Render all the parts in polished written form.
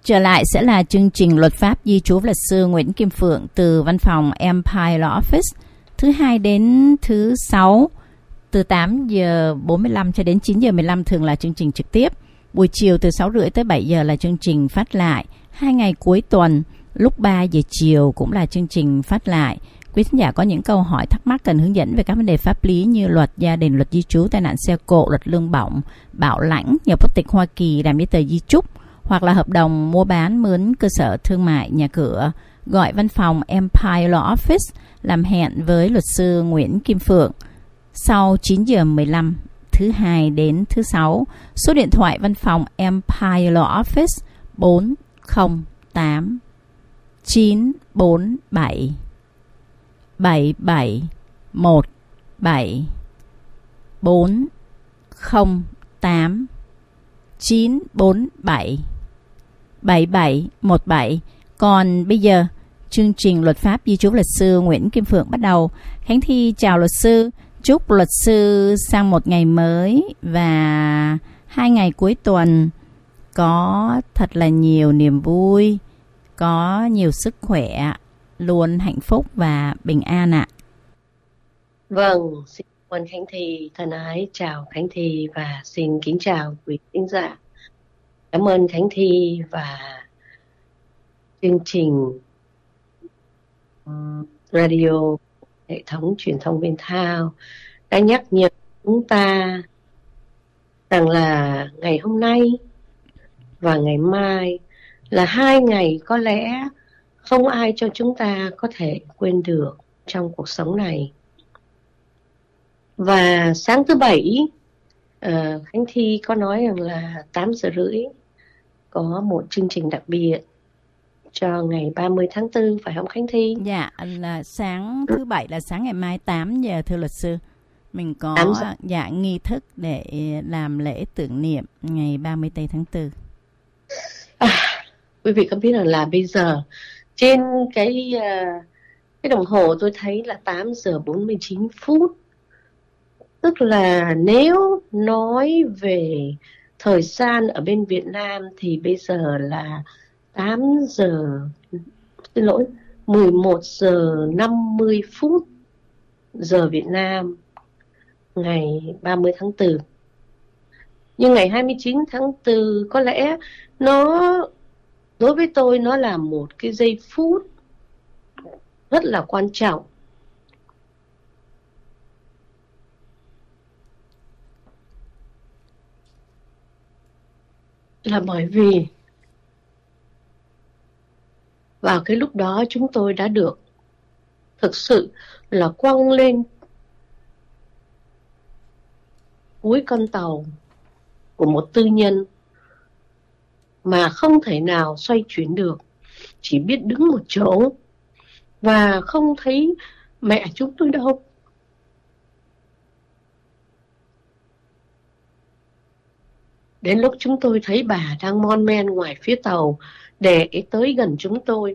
Trở lại sẽ là chương trình luật pháp di trú luật sư Nguyễn Kim Phượng từ văn phòng Empire Law Office, thứ hai đến thứ sáu từ 8 giờ 45 cho đến 9 giờ 15 thường là chương trình trực tiếp. Buổi chiều từ 6 rưỡi tới 7 giờ là chương trình phát lại. 2 ngày cuối tuần lúc 3 giờ chiều cũng là chương trình phát lại. Quý khán giả có những câu hỏi thắc mắc cần hướng dẫn về các vấn đề pháp lý như luật gia đình, luật di trú, tai nạn xe cộ, luật lương bổng, bảo lãnh, nhập quốc tịch Hoa Kỳ, làm giấy tờ di chúc, hoặc là hợp đồng mua bán mướn cơ sở thương mại, nhà cửa, gọi văn phòng Empire Law Office làm hẹn với luật sư Nguyễn Kim Phượng sau 9 giờ 15 thứ hai đến thứ sáu. Số điện thoại văn phòng Empire Law Office 408 947 7717 408 947 7717. Còn bây giờ, chương trình luật pháp di trú luật sư Nguyễn Kim Phượng bắt đầu. Khánh Thi chào luật sư, chúc luật sư sang một ngày mới và 2 ngày cuối tuần có thật là nhiều niềm vui, có nhiều sức khỏe, luôn hạnh phúc và bình an ạ. Vâng, xin cảm ơn Khánh Thi, thân ái chào Khánh Thi và xin kính chào quý khán giả. Cảm ơn Khánh Thi và chương trình radio, hệ thống truyền thông Viên Thao đã nhắc nhở chúng ta rằng là ngày hôm nay và ngày mai là 2 ngày có lẽ không ai cho chúng ta có thể quên được trong cuộc sống này. Và sáng thứ Bảy, Khánh Thi có nói rằng là 8 giờ rưỡi có một chương trình đặc biệt cho ngày 30 tháng 4, phải không Khánh Thi? Dạ, là sáng thứ Bảy là sáng ngày mai 8 giờ thưa luật sư. Mình có nghi thức để làm lễ tưởng niệm ngày 30 tháng 4. Quý vị có biết là bây giờ trên cái đồng hồ tôi thấy là 8 giờ 49 phút. Tức là nếu nói về thời gian ở bên Việt Nam thì bây giờ là 8 giờ, xin lỗi, 11 giờ 50 phút giờ Việt Nam ngày 30 tháng 4. Nhưng ngày 29 tháng 4 có lẽ nó, đối với tôi nó là một cái giây phút rất là quan trọng. Là bởi vì vào cái lúc đó chúng tôi đã được thực sự là quăng lên cuối con tàu của một tư nhân mà không thể nào xoay chuyển được, chỉ biết đứng một chỗ và không thấy mẹ chúng tôi đâu. Đến lúc chúng tôi thấy bà đang mon men ngoài phía tàu để tới gần chúng tôi.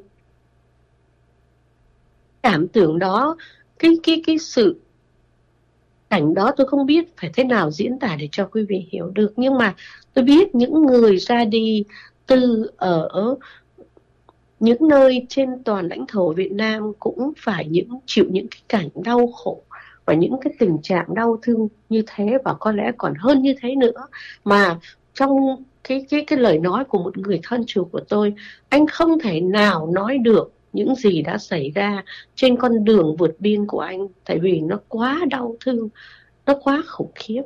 Cảm tưởng đó, cái sự cảnh đó tôi không biết phải thế nào diễn tả để cho quý vị hiểu được. Nhưng mà tôi biết những người ra đi từ ở những nơi trên toàn lãnh thổ Việt Nam cũng phải chịu những cái cảnh đau khổ và những cái tình trạng đau thương như thế, và có lẽ còn hơn như thế nữa. Mà trong cái lời nói của một người thân chủ của tôi, anh không thể nào nói được những gì đã xảy ra trên con đường vượt biên của anh, tại vì nó quá đau thương, nó quá khủng khiếp.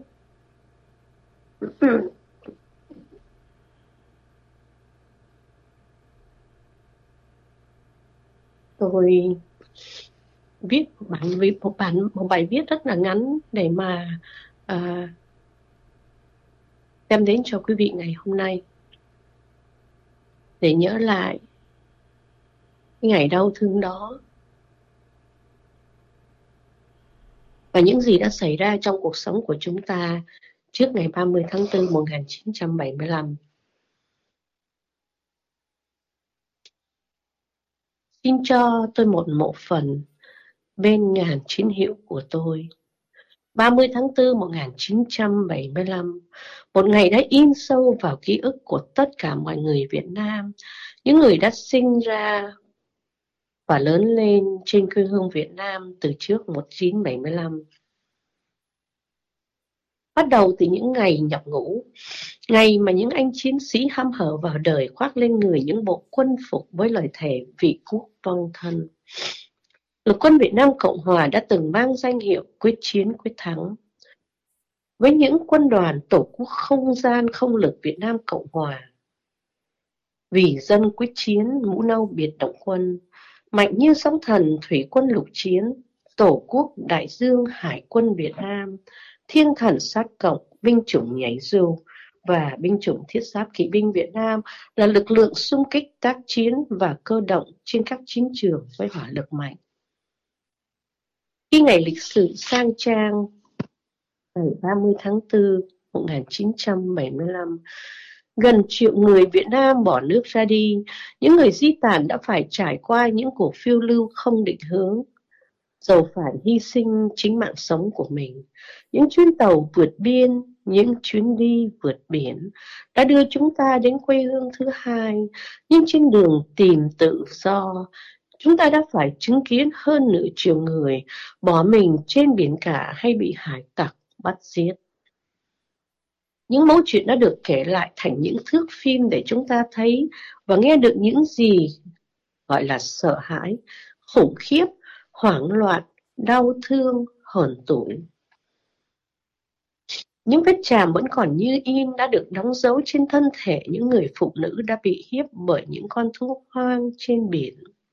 Tôi viết một bài viết rất là ngắn để mà đem đến cho quý vị ngày hôm nay, để nhớ lại cái ngày đau thương đó và những gì đã xảy ra trong cuộc sống của chúng ta trước ngày 30 tháng 4 1975. Xin cho tôi một mộ phần bên ngàn chiến hữu của tôi, 30 tháng 4 1975, một ngày đã in sâu vào ký ức của tất cả mọi người Việt Nam, những người đã sinh ra và lớn lên trên quê hương Việt Nam từ trước 1975. Bắt đầu từ những ngày nhập ngũ, ngày mà những anh chiến sĩ hăm hở vào đời khoác lên người những bộ quân phục với lời thề vị quốc vong thân. Lục quân Việt Nam Cộng Hòa đã từng mang danh hiệu quyết chiến quyết thắng. Với những quân đoàn Tổ quốc không gian không lực Việt Nam Cộng Hòa, vì dân quyết chiến, mũ nâu biệt động quân, mạnh như sóng thần thủy quân lục chiến, Tổ quốc đại dương hải quân Việt Nam, thiên thần sát cộng, binh chủng nhảy dù và binh chủng thiết giáp kỵ binh Việt Nam là lực lượng xung kích tác chiến và cơ động trên các chiến trường với hỏa lực mạnh. Khi ngày lịch sử sang trang ngày 30 tháng 4 1975, gần triệu người Việt Nam bỏ nước ra đi, những người di tản đã phải trải qua những cuộc phiêu lưu không định hướng, dầu phải hy sinh chính mạng sống của mình. Những chuyến tàu vượt biên, những chuyến đi vượt biển đã đưa chúng ta đến quê hương thứ hai, nhưng trên đường tìm tự do, chúng ta đã phải chứng kiến hơn nửa triệu người bỏ mình trên biển cả hay bị hải tặc bắt giết. Những mẫu chuyện đã được kể lại thành những thước phim để chúng ta thấy và nghe được những gì gọi là sợ hãi, khủng khiếp, hoảng loạn, đau thương, hờn tủi. Những vết chàm vẫn còn như in đã được đóng dấu trên thân thể những người phụ nữ đã bị hiếp bởi những con thú hoang trên biển.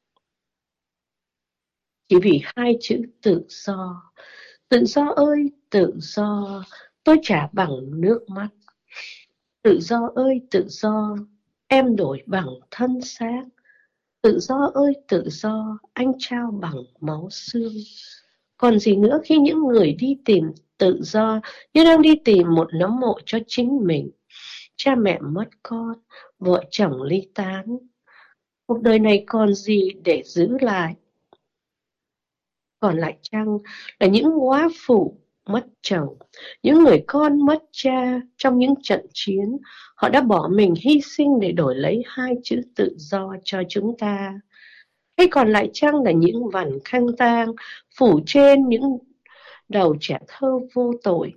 Chỉ vì hai chữ tự do. Tự do ơi, tự do, tôi trả bằng nước mắt. Tự do ơi, tự do, em đổi bằng thân xác. Tự do ơi, tự do, anh trao bằng máu xương. Còn gì nữa khi những người đi tìm tự do như đang đi tìm một nấm mộ cho chính mình. Cha mẹ mất con, vợ chồng ly tán. Cuộc đời này còn gì để giữ lại? Còn lại chăng là những góa phụ mất chồng, những người con mất cha trong những trận chiến, họ đã bỏ mình hy sinh để đổi lấy hai chữ tự do cho chúng ta. Hay còn lại chăng là những vành khăn tang phủ trên những đầu trẻ thơ vô tội.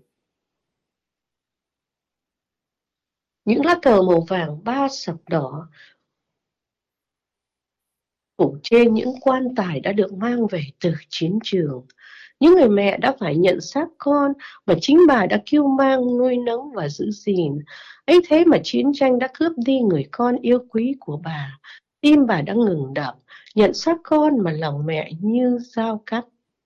Những lá cờ màu vàng ba sọc đỏ phủ trên những quan tài đã được mang về từ chiến trường. Những người mẹ đã phải nhận xác con mà chính bà đã kêu mang, nuôi nấng và giữ gìn. Ấy thế mà chiến tranh đã cướp đi người con yêu quý của bà. Tim bà đã ngừng đập, nhận xác con mà lòng mẹ như dao cắt.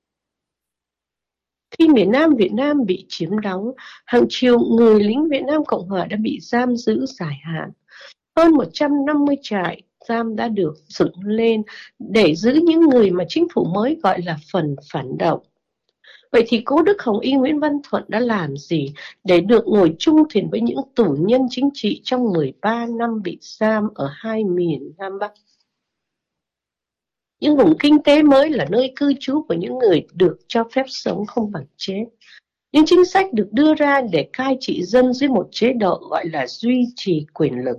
Khi miền Nam Việt Nam bị chiếm đóng, hàng triệu người lính Việt Nam Cộng Hòa đã bị giam giữ dài hạn. Hơn 150 trại giam đã được dựng lên để giữ những người mà chính phủ mới gọi là phần phản động. Vậy thì cố Đức Hồng Y Nguyễn Văn Thuận đã làm gì để được ngồi chung thuyền với những tù nhân chính trị trong 13 năm bị giam ở hai miền Nam Bắc? Những vùng kinh tế mới là nơi cư trú của những người được cho phép sống không bằng chết. Những chính sách được đưa ra để cai trị dân dưới một chế độ gọi là duy trì quyền lực.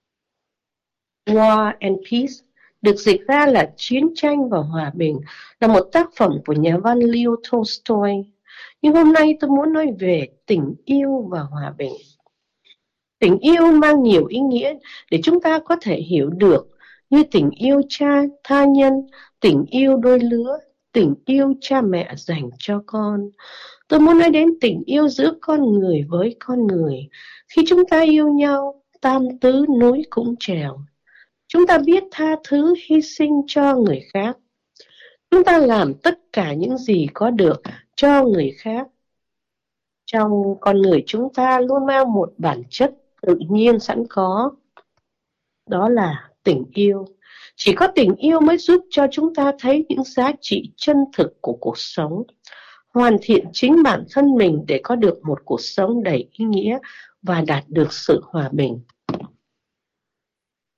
War and Peace, được dịch ra là Chiến tranh và Hòa bình, là một tác phẩm của nhà văn Leo Tolstoy. Nhưng hôm nay tôi muốn nói về tình yêu và hòa bình. Tình yêu mang nhiều ý nghĩa để chúng ta có thể hiểu được, như tình yêu cha tha nhân, tình yêu đôi lứa, tình yêu cha mẹ dành cho con. Tôi muốn nói đến tình yêu giữa con người với con người. Khi chúng ta yêu nhau, tam tứ núi cũng trèo. Chúng ta biết tha thứ, hy sinh cho người khác. Chúng ta làm tất cả những gì có được cho người khác. Trong con người chúng ta luôn mang một bản chất tự nhiên sẵn có. Đó là tình yêu. Chỉ có tình yêu mới giúp cho chúng ta thấy những giá trị chân thực của cuộc sống. Hoàn thiện chính bản thân mình để có được một cuộc sống đầy ý nghĩa và đạt được sự hòa bình.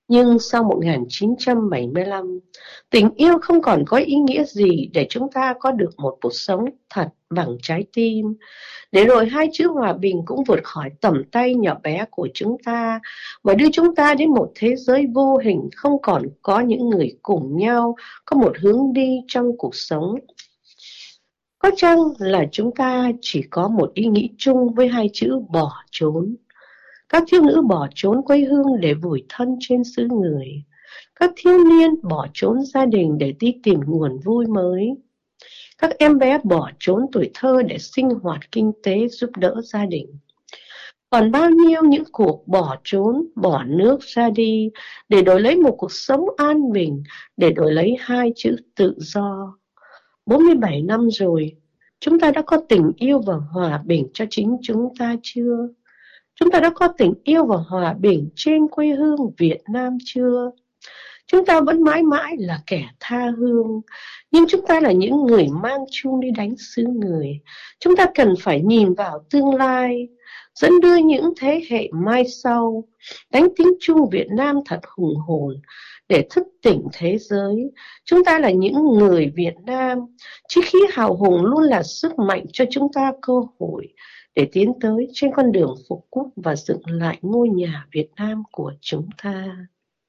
Nhưng sau 1975, tình yêu không còn có ý nghĩa gì để chúng ta có được một cuộc sống thật bằng trái tim. Để rồi hai chữ hòa bình cũng vượt khỏi tầm tay nhỏ bé của chúng ta và đưa chúng ta đến một thế giới vô hình, không còn có những người cùng nhau, có một hướng đi trong cuộc sống. Có chăng là chúng ta chỉ có một ý nghĩ chung với hai chữ bỏ trốn? Các thiếu nữ bỏ trốn quê hương để vùi thân trên xứ người. Các thiếu niên bỏ trốn gia đình để đi tìm nguồn vui mới. Các em bé bỏ trốn tuổi thơ để sinh hoạt kinh tế giúp đỡ gia đình. Còn bao nhiêu những cuộc bỏ trốn, bỏ nước ra đi để đổi lấy một cuộc sống an bình, để đổi lấy hai chữ tự do. 47 năm rồi, chúng ta đã có tình yêu và hòa bình cho chính chúng ta chưa? Chúng ta đã có tình yêu và hòa bình trên quê hương Việt Nam chưa? Chúng ta vẫn mãi mãi là kẻ tha hương, nhưng chúng ta là những người mang chung đi đánh xứ người. Chúng ta cần phải nhìn vào tương lai, dẫn đưa những thế hệ mai sau, đánh tiếng chuông Việt Nam thật hùng hồn để thức tỉnh thế giới. Chúng ta là những người Việt Nam, chí khí hào hùng luôn là sức mạnh cho chúng ta cơ hội để tiến tới trên con đường phục quốc và dựng lại ngôi nhà Việt Nam của chúng ta.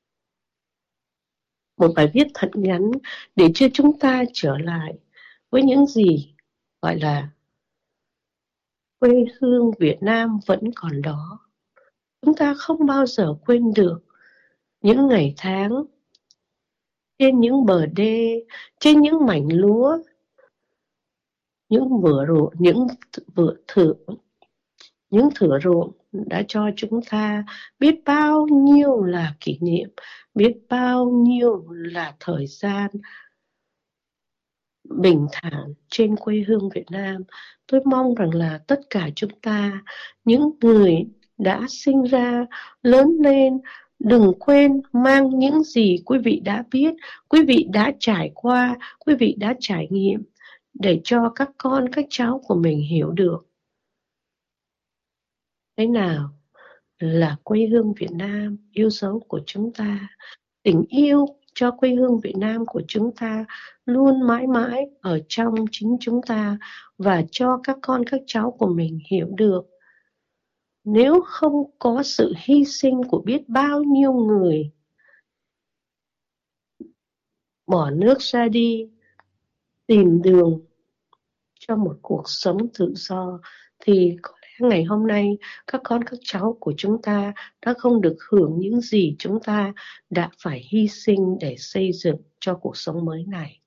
Một bài viết thật ngắn để cho chúng ta trở lại với những gì gọi là quê hương Việt Nam vẫn còn đó. Chúng ta không bao giờ quên được những ngày tháng trên những bờ đê, trên những mảnh lúa, những thửa ruộng đã cho chúng ta biết bao nhiêu là kỷ niệm, biết bao nhiêu là thời gian bình thản trên quê hương Việt Nam. Tôi mong rằng là tất cả chúng ta, những người đã sinh ra, lớn lên, đừng quên mang những gì quý vị đã biết, quý vị đã trải qua, quý vị đã trải nghiệm để cho các con, các cháu của mình hiểu được thế nào là quê hương Việt Nam, yêu dấu của chúng ta. Tình yêu cho quê hương Việt Nam của chúng ta luôn mãi mãi ở trong chính chúng ta, và cho các con các cháu của mình hiểu được nếu không có sự hy sinh của biết bao nhiêu người bỏ nước ra đi tìm đường cho một cuộc sống tự do, thì có lẽ ngày hôm nay các con các cháu của chúng ta đã không được hưởng những gì chúng ta đã phải hy sinh để xây dựng cho cuộc sống mới này.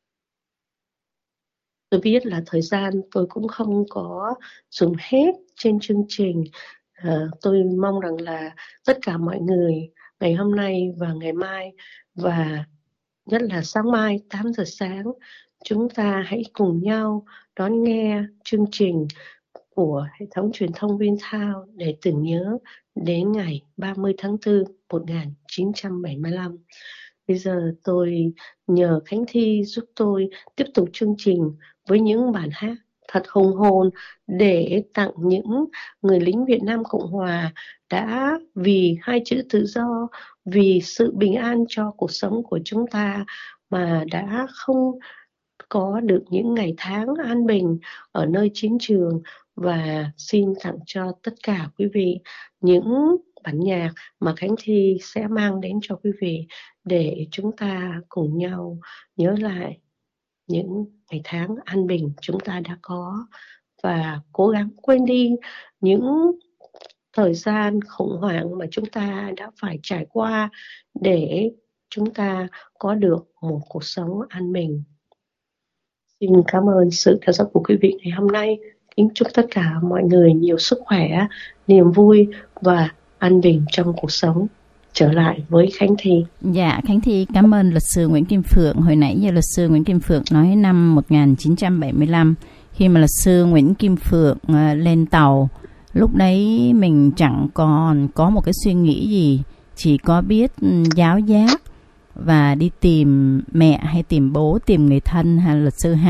Tôi biết là thời gian tôi cũng không có dùng hết trên chương trình. Tôi mong rằng là tất cả mọi người ngày hôm nay và ngày mai, và nhất là sáng mai 8 giờ sáng, chúng ta hãy cùng nhau đón nghe chương trình của hệ thống truyền thông Vintown để tưởng nhớ đến ngày 30 tháng 4 1975. Bây giờ tôi nhờ Khánh Thi giúp tôi tiếp tục chương trình với những bản hát thật hùng hồn để tặng những người lính Việt Nam Cộng Hòa đã vì hai chữ tự do, vì sự bình an cho cuộc sống của chúng ta mà đã không có được những ngày tháng an bình ở nơi chiến trường. Và xin tặng cho tất cả quý vị những bản nhạc mà Khánh Thi sẽ mang đến cho quý vị để chúng ta cùng nhau nhớ lại những ngày tháng an bình chúng ta đã có, và cố gắng quên đi những thời gian khủng hoảng mà chúng ta đã phải trải qua để chúng ta có được một cuộc sống an bình. Xin cảm ơn sự theo dõi của quý vị ngày hôm nay. Kính chúc tất cả mọi người nhiều sức khỏe, niềm vui và an bình trong cuộc sống. Trở lại với Khánh Thi. Dạ, Khánh Thi cảm ơn luật sư Nguyễn Kim Phượng. Hồi nãy giờ luật sư Nguyễn Kim Phượng nói năm 1975, khi mà luật sư Nguyễn Kim Phượng lên tàu, lúc đấy mình chẳng còn có một cái suy nghĩ gì, chỉ có biết giáo giác và đi tìm mẹ hay tìm bố, tìm người thân ha luật sư ha.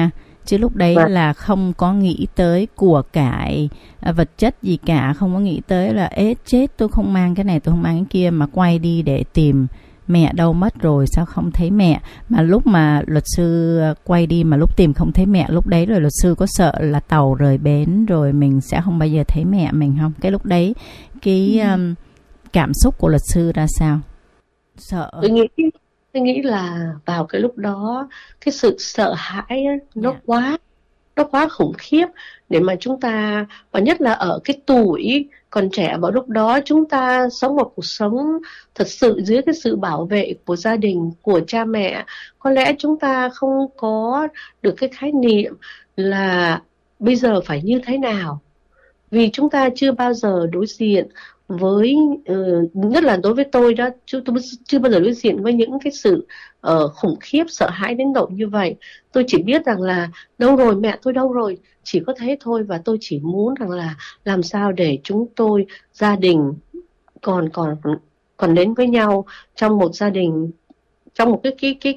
Chứ lúc đấy là không có nghĩ tới của cải vật chất gì cả, không có nghĩ tới là chết tôi không mang cái này, tôi không mang cái kia, mà quay đi để tìm mẹ đâu mất rồi, sao không thấy mẹ. Mà lúc mà luật sư quay đi mà lúc tìm không thấy mẹ, lúc đấy rồi luật sư có sợ là tàu rời bến rồi mình sẽ không bao giờ thấy mẹ mình không? Cái lúc đấy cái cảm xúc của luật sư ra sao? Sợ. Tôi nghĩ là vào cái lúc đó cái sự sợ hãi ấy, nó quá khủng khiếp để mà chúng ta, và nhất là ở cái tuổi còn trẻ vào lúc đó, chúng ta sống một cuộc sống thật sự dưới cái sự bảo vệ của gia đình, của cha mẹ. Có lẽ chúng ta không có được cái khái niệm là bây giờ phải như thế nào, vì chúng ta chưa bao giờ đối diện với, nhất là đối với tôi đó, tôi chưa bao giờ đối diện với những cái sự khủng khiếp, sợ hãi đến độ như vậy. Tôi chỉ biết rằng là đâu rồi, mẹ tôi đâu rồi, chỉ có thế thôi. Và tôi chỉ muốn rằng là làm sao để chúng tôi, gia đình còn đến với nhau trong một gia đình, trong một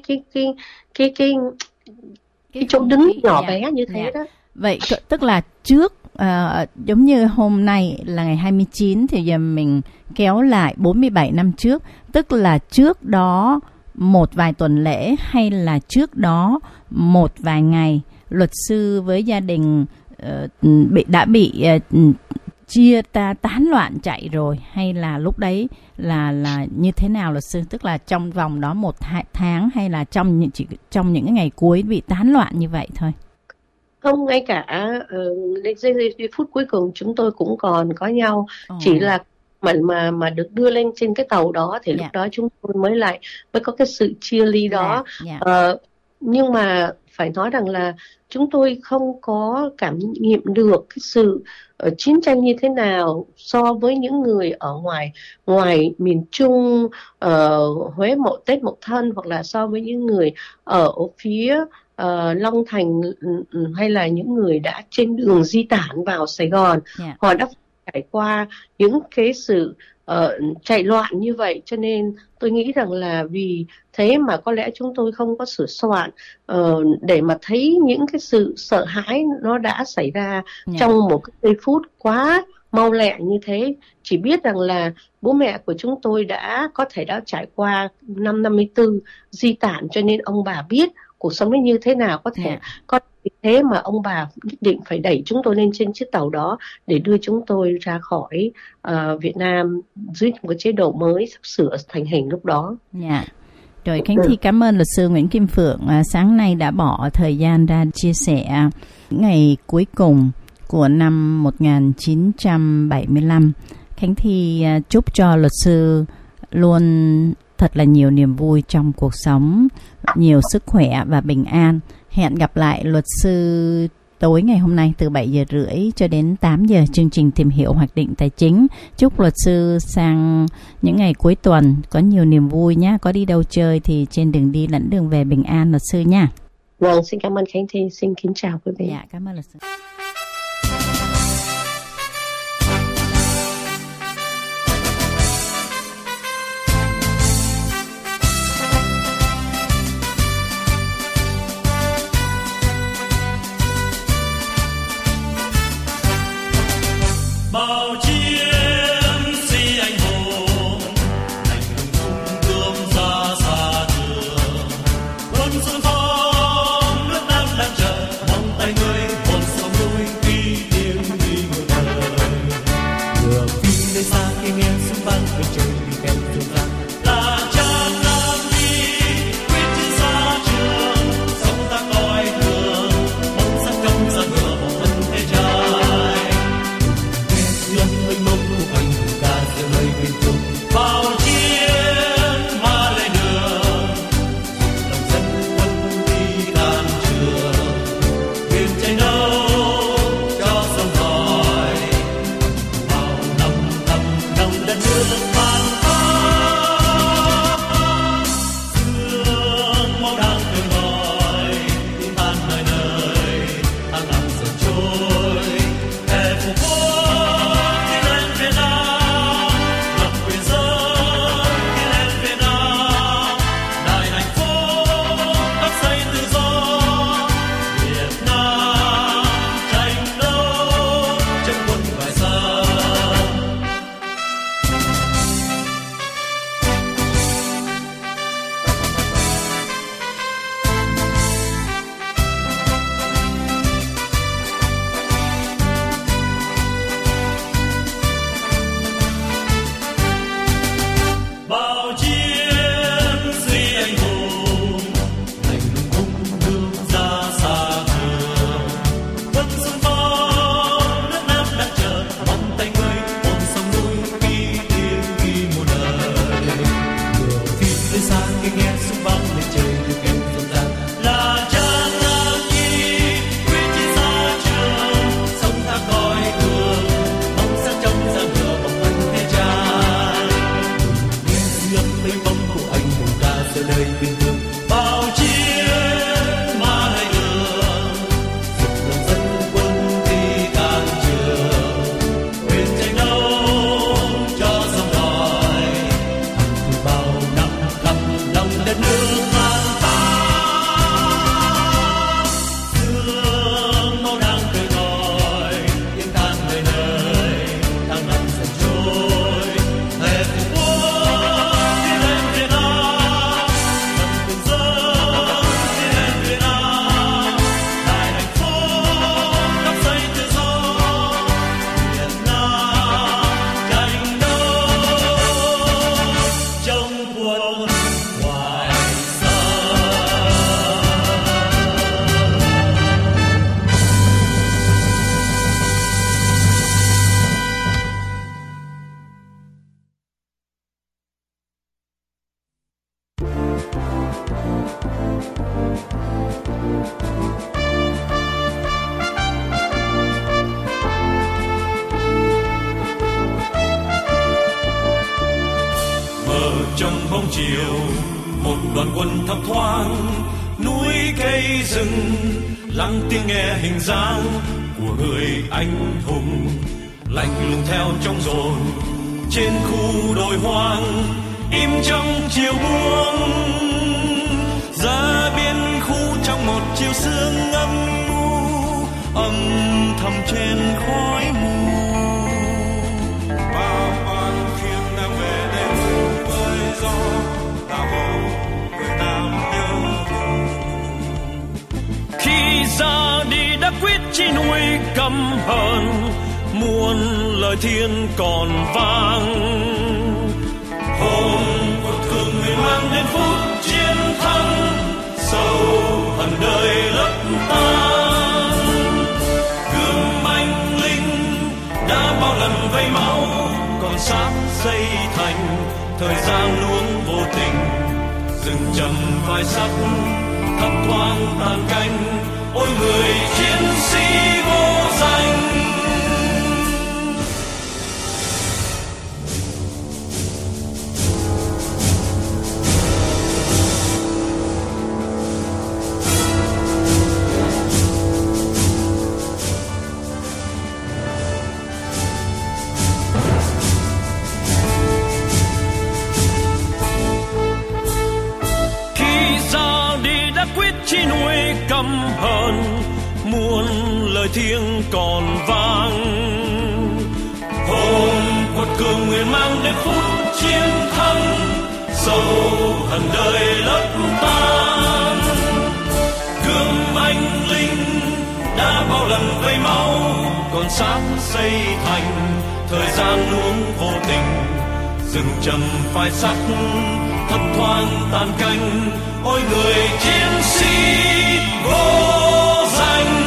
cái chỗ đứng nhỏ bé như thế đó. Vậy tức là trước giống như hôm nay là ngày 29 thì giờ mình kéo lại 47 năm trước, tức là trước đó một vài tuần lễ hay là trước đó một vài ngày, luật sư với gia đình đã bị chia tán loạn chạy rồi, hay là lúc đấy là như thế nào luật sư? Tức là trong vòng đó 1-2 tháng hay là trong những ngày cuối bị tán loạn như vậy thôi? Không, ngay cả giây phút cuối cùng chúng tôi cũng còn có nhau. Chỉ là mà được đưa lên trên cái tàu đó thì lúc đó chúng tôi mới có cái sự chia ly đó. Nhưng mà phải nói rằng là chúng tôi không có cảm nghiệm được cái sự chiến tranh như thế nào so với những người ở ngoài miền Trung, Huế Tết Mậu Thân, hoặc là so với những người ở phía Long Thành, hay là những người đã trên đường di tản vào Sài Gòn. Họ đã trải qua những cái sự chạy loạn như vậy, cho nên tôi nghĩ rằng là vì thế mà có lẽ chúng tôi không có sửa soạn để mà thấy những cái sự sợ hãi nó đã xảy ra trong một cái giây phút quá mau lẹ như thế. Chỉ biết rằng là bố mẹ của chúng tôi đã trải qua năm 54 di tản, cho nên ông bà biết cuộc sống nó như thế nào. Có thế mà ông bà nhất định phải đẩy chúng tôi lên trên chiếc tàu đó để đưa chúng tôi ra khỏi Việt Nam dưới một chế độ mới sắp sửa thành hình lúc đó. Rồi, Khánh Thi cảm ơn luật sư Nguyễn Kim Phượng sáng nay đã bỏ thời gian ra chia sẻ ngày cuối cùng của năm 1975. Khánh Thi chúc cho luật sư luôn thật là nhiều niềm vui trong cuộc sống, nhiều sức khỏe và bình an. Hẹn gặp lại luật sư tối ngày hôm nay từ 7:30 cho đến 8 giờ chương trình Tìm hiểu hoạch định tài chính. Chúc luật sư sang những ngày cuối tuần có nhiều niềm vui nhé. Có đi đâu chơi thì trên đường đi lẫn đường về bình an luật sư nha. Vâng, xin cảm ơn Khánh Thi, xin kính chào quý vị. Dạ, cảm ơn luật sư. Bao chiến sĩ anh hùng, anh hùng gươm ra xa trường, quân xuân phong nước Nam đang chờ, mong tay người hồn sông núi khi tiếng đi ngược đời. Ngựa phi nơi xa khi nghe súng vang bên trời vì kèm rộn ràng, là cha Nam đi quyết chiến xa trường, sông ta coi thường, mong sắc công ra ngựa một thân thế trai. đời bình thường bao chiến ma hay đường, dục lòng dân quân đi càng trường, quyền tranh đấu cho dòng dõi, hằng từ bao năm khắp lòng đất nước mang ta. Sương máu đang khơi gọi, tiếng than nơi nơi, tháng năm dần trôi, thề phục quốc tiến lên Việt Nam, ngập từng giấc tiến lên Việt Nam, đại hạnh phúc đắp xây tự do, Việt Nam tranh đấu trong quân ngoài xa. Mờ trong bóng chiều, một đoàn quân thấp thoáng, núi cây rừng lắng tiếng nghe hình dáng của người anh hùng, lạnh lùng theo trong dồn trên khu đồi hoang, im trong chiều buông ra biên khu trong một chiều sương âm u, âm thầm trên khói mù. Ba quan thiên đang về đêm với gió, ta hồ người ta nhớ. Khi ra đi đã quyết chi nuôi căm hờn, muôn lời thiên còn vang. Hồn của thương người mang đến phút chiến thắng, sâu hận đời lấp tan. Gươm anh linh đã bao lần vây máu, còn xác xây thành thời gian luôn vô tình. Rừng trầm vai sắt thấp thoáng tàn canh, ôi người chiến sĩ vô danh. Chi nuôi căm hờn, muôn lời thiêng còn vang. Hồn quật cường nguyện mang đến phút chiến thắng, sâu hận đời lấp tan. Gươm anh linh đã bao lần vây máu, còn xác xây thành thời gian luôn vô tình. Rừng trầm phai sắc thấp thoáng tàn canh, ôi người chiến sĩ vô danh.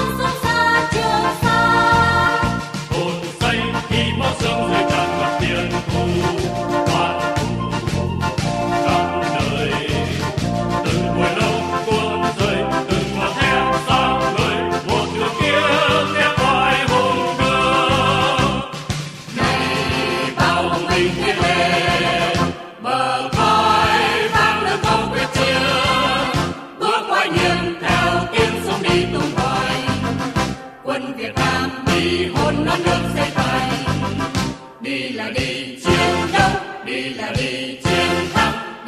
Hồn say khi máu sông rơi tràn ngập tiền.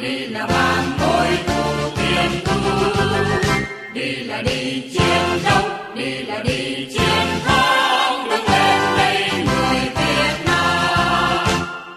đi là mang mối thù tiền thù, đi là đi chiến đấu, đi là đi chiến thắng, đứng lên đây người Việt Nam.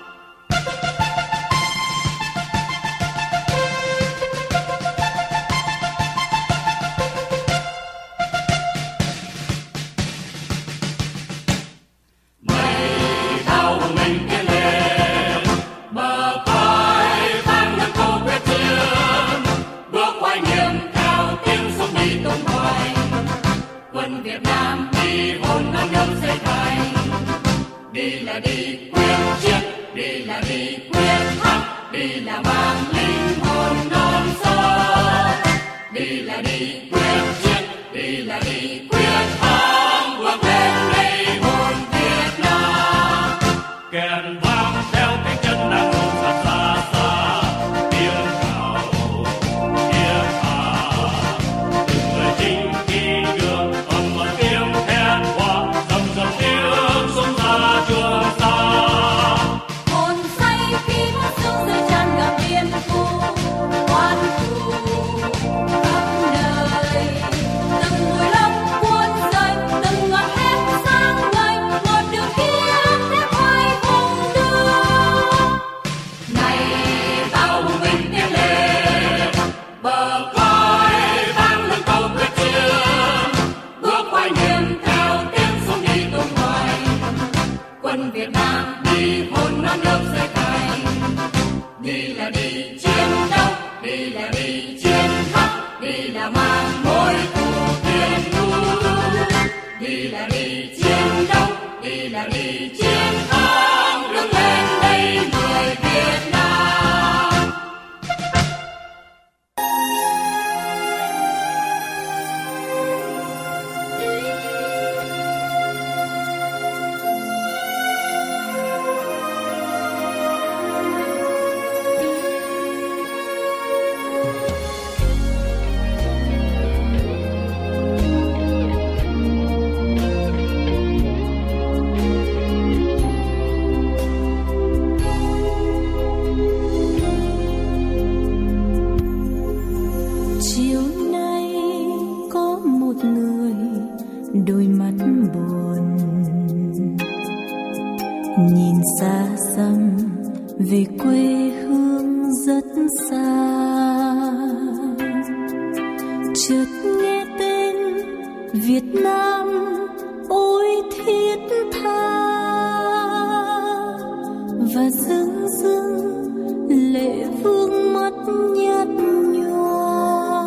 Mày thao mình tiến lên bờ cõi vang lên câu quyết chiến, bước quay niềm theo tiếng súng đi tung hoành. Quân Việt Nam đi hồn non nước xây thành, đi là đi quyết chiến, đi là đi quyết thắng, đi là mang linh hồn non sông, đi là đi quyết chiến, đi là đi quyết thắng, bước lên đây hồn Việt Nam. Kèn vang theo tiếng chân đàn rộn rã xa xa, tiếng hào từng người chinh khí đường ầm ầm tiếng thét qua, dầm dầm tiếng súng ra trường sa. hồn say khi mắt sông rơi tràn ngập biên thu oan thù khắp nơi, từng mùi lông cuốn rơi, từng ngọn thép sáng ngời, một đường kiếm thép hoài vùng đưa. Này tao mình tiến lên bờ cõi vang lên câu quyết chiến, bước quay niềm theo tiếng súng đi tung hoành. Quân Việt Nam đi hồn non nước xây thành, đi là đi chiến đấu, đi là đi chiến thắng, đi là mang mối thù tiền thù, đi là đi chiến đấu, đi là đi chiến thắng, đứng lên đây người Việt Nam. Chiều nay có một người đôi mắt buồn, nhìn xa xăm về quê hương rất xa. Chợt nghe tên Việt Nam ôi thiết tha, và dưng dưng lệ vương mắt nhạt nhòa.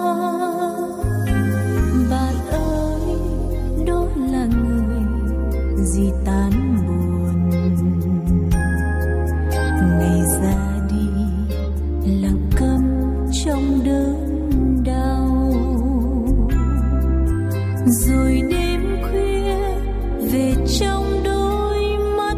Bạn ơi, đó là người gì tan buồn, ngày ra đi lặng câm trong đớn đau. Rồi đêm khuya về trong đôi mắt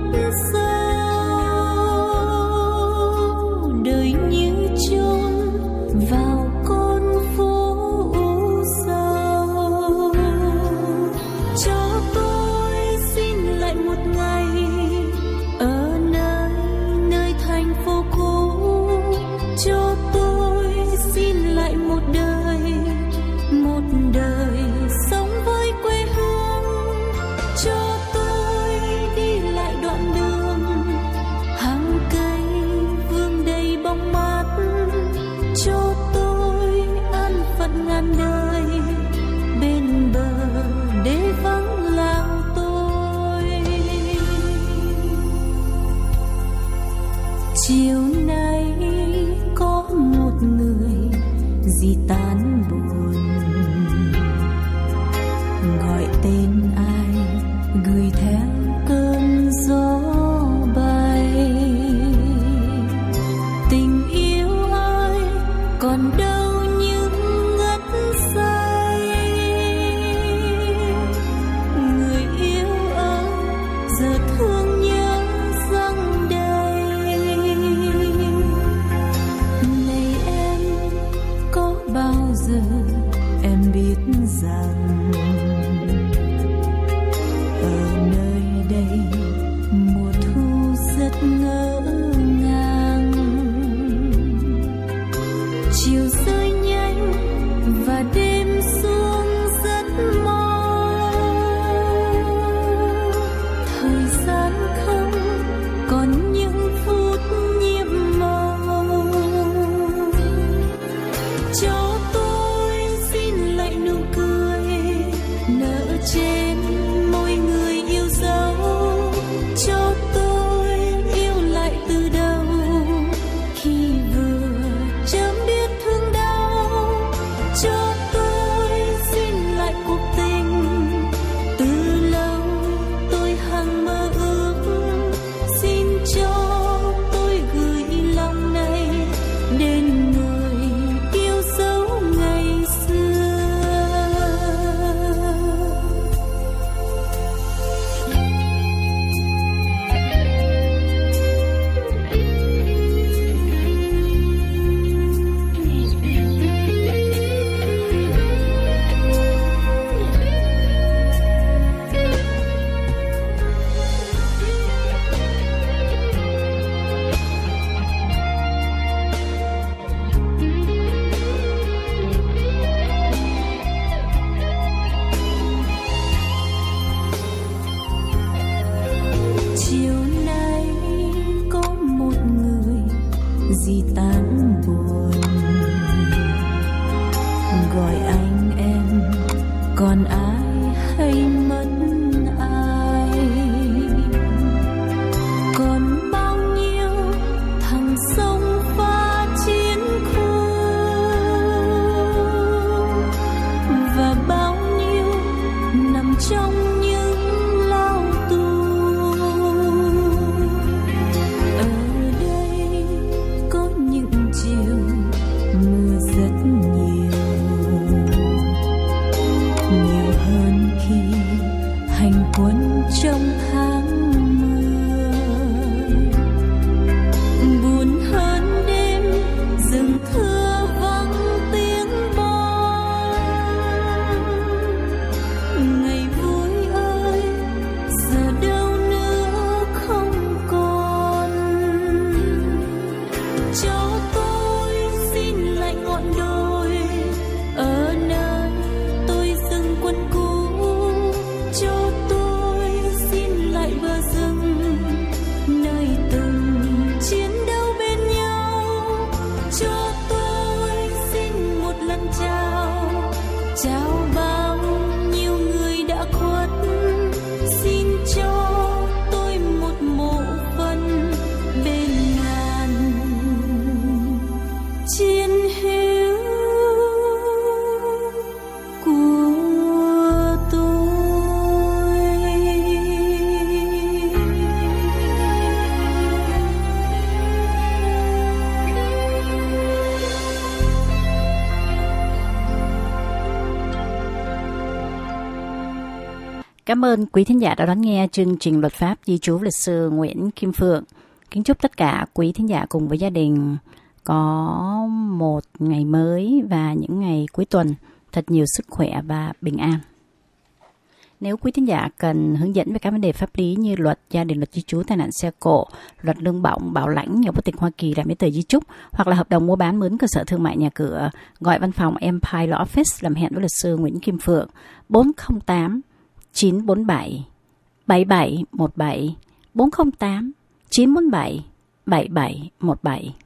sâu, đời như chôn vào con phố u sầu. Cho tôi xin lại một ngày ở nơi thành phố cũ, cho tôi xin lại một đời sống với quê hương, cho tôi đi lại đoạn đường hàng cây vương đầy bóng mát, cho tôi và đêm xuống rất mau. Thời gian không còn những phút nhiệm màu. Cho tôi xin lại nụ cười nở trên môi người yêu dấu. Cho tôi yêu lại từ đầu khi vừa chớm biết thương đau. Cho tôi xin lại cuộc tình từ lâu tôi hằng mơ ước. Xin cho tôi gửi lòng này đến người yêu dấu ngày xưa. Chiều nay có một người di tán buồn, gọi anh em còn ai hay mất ai. Còn bao nhiêu thằng sông pha chiến khu và bao nhiêu nằm trong những lao tù. Ở đây có những chiều mưa rất nhiều, nhiều hơn khi hành quân trong tháng mưa. Buồn hơn đêm rừng thưa vắng tiếng bom. Ngày vui ơi giờ đâu nữa không còn. Cho tôi xin lại ngọn đồi ở nơi tôi dừng quân cũ. Cho tôi xin lại bờ rừng nơi từng chiến đấu bên nhau. Cho tôi xin một lần chào bao nhiêu người đã khuất. Xin cho tôi một mộ phần bên ngàn chiến hữu của tôi. Cảm ơn quý thính giả đã đón nghe chương trình Luật pháp Di trú Lịch sư Nguyễn Kim Phượng. Kính chúc tất cả quý thính giả cùng với gia đình có một ngày mới và những ngày cuối tuần thật nhiều sức khỏe và bình an. Nếu quý thính giả cần hướng dẫn về các vấn đề pháp lý như luật gia đình, luật di trú, tai nạn xe cộ, luật lương bổng, bảo lãnh, nhập quốc tịch Hoa Kỳ, làm giấy tờ di chúc hoặc là hợp đồng mua bán mướn cơ sở thương mại nhà cửa, gọi văn phòng Empire Law Office làm hẹn với luật sư Nguyễn Kim Phượng 408 947 7717 408 947 7717.